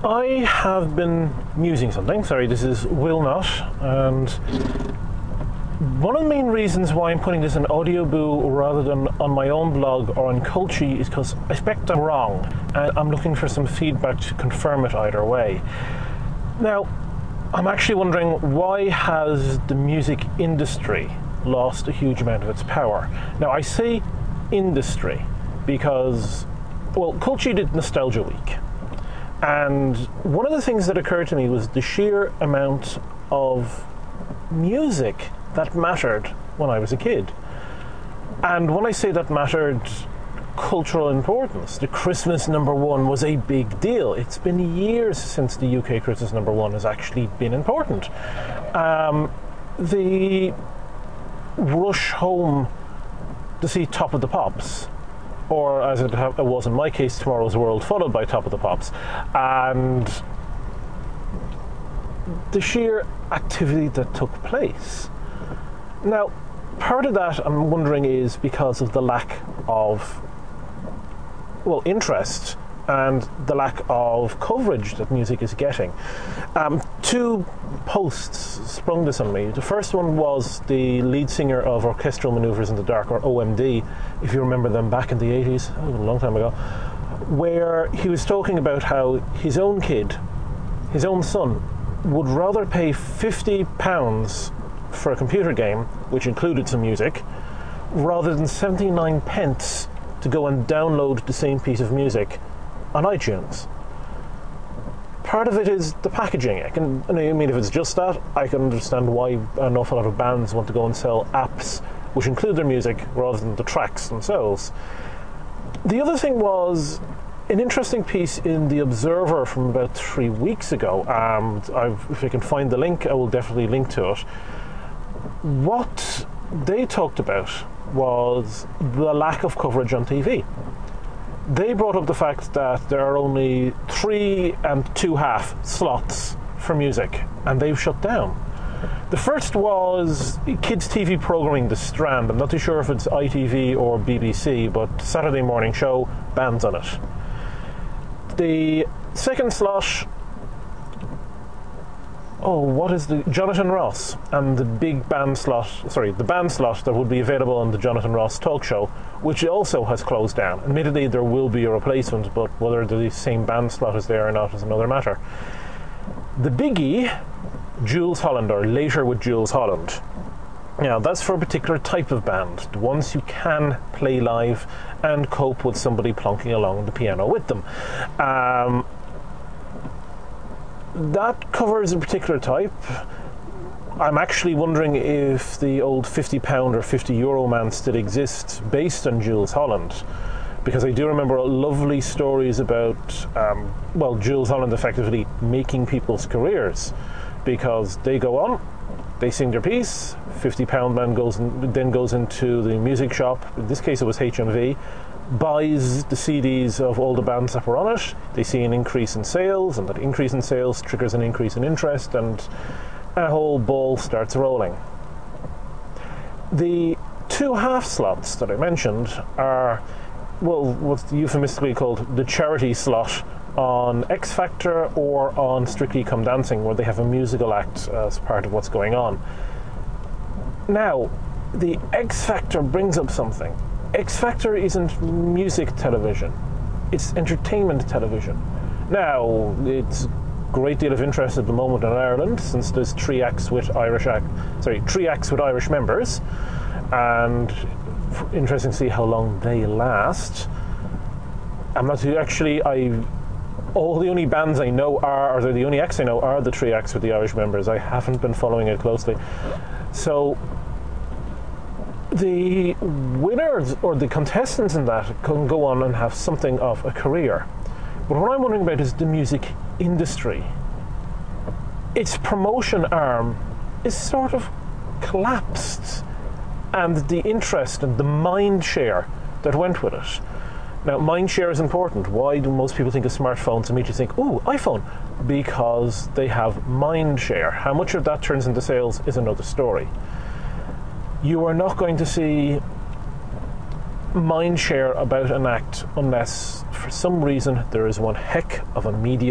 I have been musing something. Sorry, this is Will Not, and one of the main reasons why I'm putting this in Audioboo rather than on my own blog or on Culture is because I expect I'm wrong, and I'm looking for some feedback to confirm it either way. Now, I'm actually wondering, why has the music industry lost a huge amount of its power? Now, I say industry because, well, Culture did Nostalgia Week. And one of the things that occurred to me was the sheer amount of music that mattered when I was a kid. And when I say that mattered cultural importance, the Christmas #1 was a big deal. It's been years since the UK Christmas #1 has actually been important. The rush home to see Top of the Pops, or as it was in my case, Tomorrow's World, followed by Top of the Pops, and the sheer activity that took place. Now, part of that, I'm wondering, is because of the lack of, well, interest and the lack of coverage that music is getting. Two posts sprung this on me. The first one was the lead singer of Orchestral Manoeuvres in the Dark, or OMD, if you remember them back in the 80s, a long time ago, where he was talking about how his own kid, his own son, would rather pay £50 for a computer game, which included some music, rather than 79 pence to go and download the same piece of music on iTunes. Part of it is the packaging. I mean, if it's just that, I can understand why an awful lot of bands want to go and sell apps which include their music rather than the tracks themselves. The other thing was an interesting piece in The Observer from about 3 weeks ago. If I can find the link, I will definitely link to it. What they talked about was the lack of coverage on TV. They brought up the fact that there are only 3 2.5 slots for music, and they've shut down. The first was kids' TV programming The Strand. I'm not too sure if it's ITV or BBC, but Saturday morning show, bands on it. The second slot, what is the Jonathan Ross, and the big band slot, the band slot that would be available on the Jonathan Ross talk show, which also has closed down. Admittedly, there will be a replacement, but whether the same band slot is there or not is another matter. The biggie, Jools Holland, or Later with Jools Holland. Now, that's for a particular type of band, the ones who can play live and cope with somebody plonking along the piano with them. That covers a particular type. I'm actually wondering if the old £50 or €50 man still exists based on Jools Holland, because I do remember lovely stories about, Jools Holland effectively making people's careers, because they go on, they sing their piece, £50 man then goes into the music shop, in this case it was HMV, buys the CDs of all the bands that were on it. They see an increase in sales, and that increase in sales triggers an increase in interest, and a whole ball starts rolling. The 2.5 slots that I mentioned are, what's euphemistically called the charity slot on X Factor or on Strictly Come Dancing, where they have a musical act as part of what's going on. Now, the X Factor brings up something. X Factor isn't music television, it's entertainment television. Now, it's a great deal of interest at the moment in Ireland, since there's 3 acts with Irish members, and interesting to see how long they last. I'm not too, actually, the only bands I know the only acts I know are the 3 acts with the Irish members. I haven't been following it closely. So, the winners or the contestants in that can go on and have something of a career. But what I'm wondering about is the music industry. Its promotion arm is sort of collapsed, and the interest and the mind share that went with it. Now, mind share is important. Why do most people think of smartphones and immediately think, ooh, iPhone? Because they have mind share. How much of that turns into sales is another story. You are not going to see mind share about an act unless, for some reason, there is one heck of a media